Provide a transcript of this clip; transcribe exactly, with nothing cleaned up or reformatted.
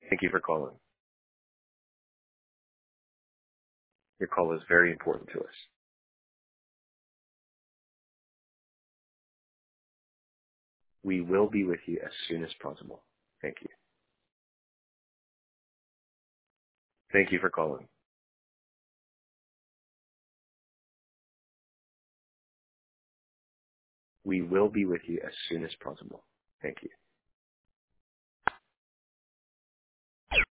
Thank you for calling. Your call is very important to us. We will be with you as soon as possible. Thank you. Thank you for calling. We will be with you as soon as possible. Thank you.